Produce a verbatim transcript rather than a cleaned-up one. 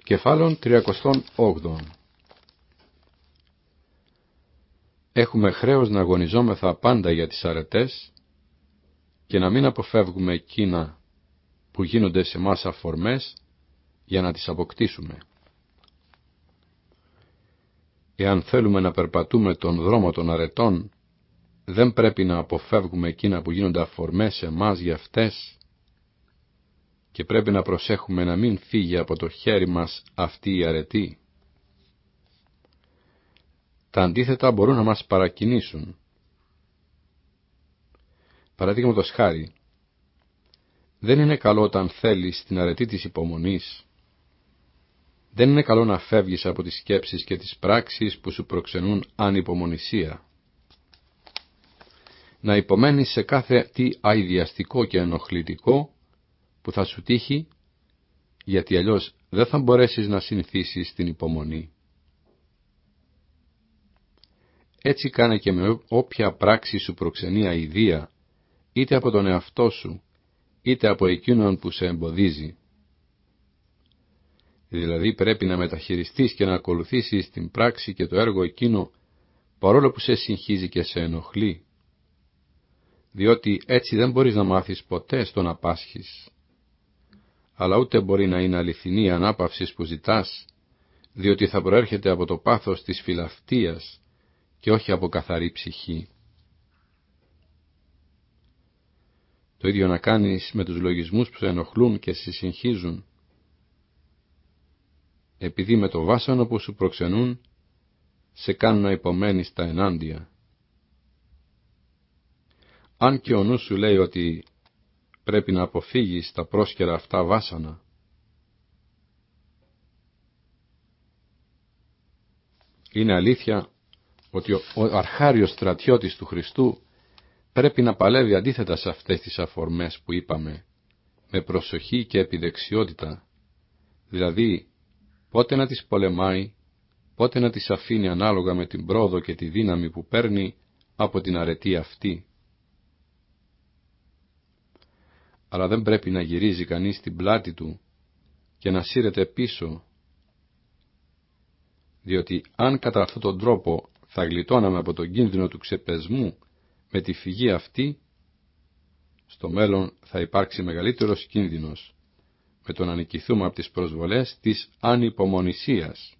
Κεφάλαιον τριακοστών όγδοον. Έχουμε χρέος να αγωνιζόμεθα πάντα για τις αρετές και να μην αποφεύγουμε εκείνα που γίνονται σε μας αφορμές για να τις αποκτήσουμε. Εάν θέλουμε να περπατούμε τον δρόμο των αρετών, δεν πρέπει να αποφεύγουμε εκείνα που γίνονται αφορμές σε μας για αυτές και πρέπει να προσέχουμε να μην φύγει από το χέρι μας αυτή η αρετή. Τα αντίθετα μπορούν να μας παρακινήσουν. Παραδείγματος χάρη, δεν είναι καλό όταν θέλεις την αρετή της υπομονής. Δεν είναι καλό να φεύγεις από τις σκέψεις και τις πράξεις που σου προξενούν ανυπομονησία. Να υπομένεις σε κάθε τι αηδιαστικό και ενοχλητικό που θα σου τύχει, γιατί αλλιώς δεν θα μπορέσεις να συνηθίσεις την υπομονή. Έτσι κάνε και με όποια πράξη σου προξενεί αηδία, είτε από τον εαυτό σου, είτε από εκείνον που σε εμποδίζει. Δηλαδή πρέπει να μεταχειριστείς και να ακολουθήσεις την πράξη και το έργο εκείνο, παρόλο που σε συγχύζει και σε ενοχλεί. Διότι έτσι δεν μπορείς να μάθεις ποτέ στο να πάσχεις. Αλλά ούτε μπορεί να είναι αληθινή η ανάπαυση που ζητάς, διότι θα προέρχεται από το πάθος της φιλαυτίας και όχι από καθαρή ψυχή. Το ίδιο να κάνεις με τους λογισμούς που σε ενοχλούν και σε συγχύζουν, επειδή με το βάσανο που σου προξενούν σε κάνουν να υπομένεις τα ενάντια. Αν και ο νους σου λέει ότι πρέπει να αποφύγεις τα πρόσκαιρα αυτά βάσανα, είναι αλήθεια ότι ο αρχάριος στρατιώτης του Χριστού πρέπει να παλεύει αντίθετα σε αυτές τις αφορμές που είπαμε, με προσοχή και επιδεξιότητα, δηλαδή πότε να τις πολεμάει, πότε να τις αφήνει ανάλογα με την πρόοδο και τη δύναμη που παίρνει από την αρετή αυτή. Αλλά δεν πρέπει να γυρίζει κανείς την πλάτη του και να σύρεται πίσω, διότι αν κατά αυτόν τον τρόπο θα γλιτώναμε από τον κίνδυνο του ξεπεσμού με τη φυγή αυτή, στο μέλλον θα υπάρξει μεγαλύτερος κίνδυνος με το να νικηθούμε από τις προσβολές της ανυπομονησίας.